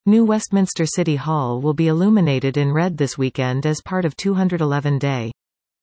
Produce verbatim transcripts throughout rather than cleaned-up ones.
New Westminster City Hall will be illuminated in red this weekend as part of two hundred eleven Day.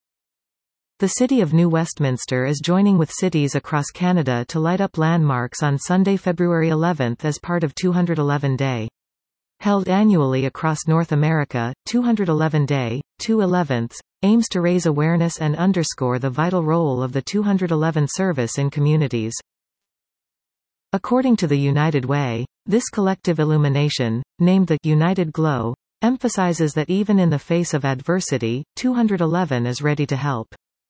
The City of New Westminster is joining with cities across Canada to light up landmarks on Sunday, February eleventh as part of two hundred eleven Day. Held annually across North America, two hundred eleven Day, two elevenths, aims to raise awareness and underscore the vital role of the two hundred eleven service in communities. According to the United Way, this collective illumination, named the United Glow, emphasizes that even in the face of adversity, two hundred eleven is ready to help.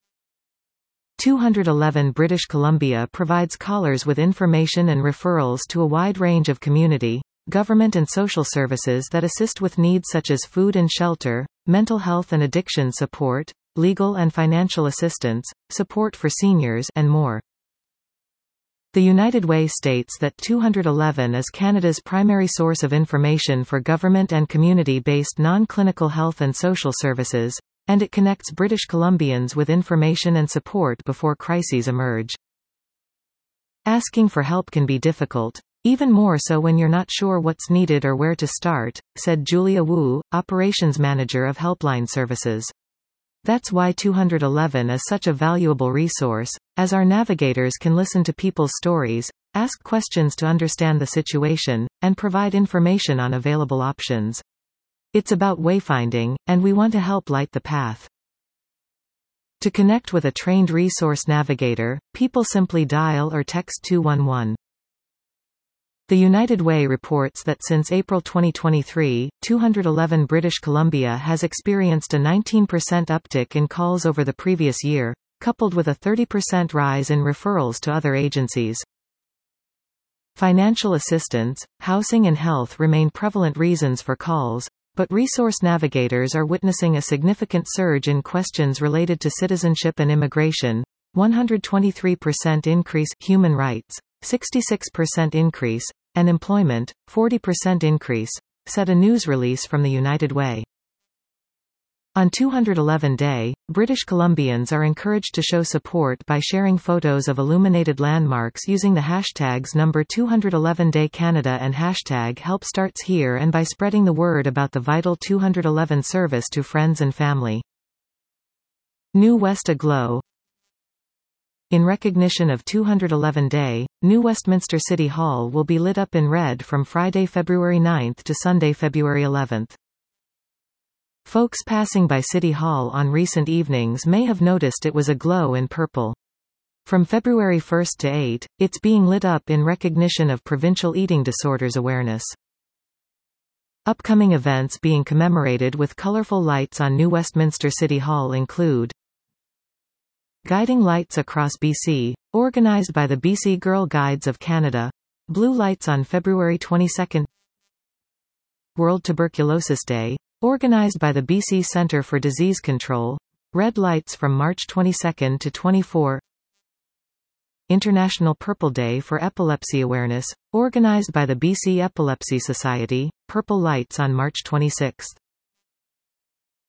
two hundred eleven British Columbia provides callers with information and referrals to a wide range of community, government and social services that assist with needs such as food and shelter, mental health and addiction support, legal and financial assistance, support for seniors, and more. The United Way states that two hundred eleven is Canada's primary source of information for government and community-based non-clinical health and social services, and it connects British Columbians with information and support before crises emerge. Asking for help can be difficult, even more so when you're not sure what's needed or where to start, said Julia Wu, Operations Manager of Helpline Services. That's why two hundred eleven is such a valuable resource, as our navigators can listen to people's stories, ask questions to understand the situation, and provide information on available options. It's about wayfinding, and we want to help light the path. To connect with a trained resource navigator, people simply dial or text two one one. The United Way reports that since April twenty twenty-three, two hundred eleven British Columbia has experienced a nineteen percent uptick in calls over the previous year, coupled with a thirty percent rise in referrals to other agencies. Financial assistance, housing and health remain prevalent reasons for calls, but resource navigators are witnessing a significant surge in questions related to citizenship and immigration, one hundred twenty-three percent increase, human rights, sixty-six percent increase, and employment, forty percent increase, said a news release from the United Way. On two hundred eleven Day, British Columbians are encouraged to show support by sharing photos of illuminated landmarks using the hashtags number two hundred eleven Day Canada and hashtag Help Starts Here, and by spreading the word about the vital two hundred eleven service to friends and family. New West Aglow. In recognition of two hundred eleven Day, New Westminster City Hall will be lit up in red from Friday, February ninth to Sunday, February eleventh. Folks passing by City Hall on recent evenings may have noticed it was aglow in purple. From February first to eighth, it's being lit up in recognition of Provincial Eating Disorders Awareness. Upcoming events being commemorated with colorful lights on New Westminster City Hall include Guiding Lights Across B C, organized by the B C Girl Guides of Canada. Blue lights on February twenty-second. World Tuberculosis Day, organized by the B C Centre for Disease Control. Red lights from March twenty-second to twenty-fourth. International Purple Day for Epilepsy Awareness, organized by the B C Epilepsy Society. Purple lights on March twenty-sixth.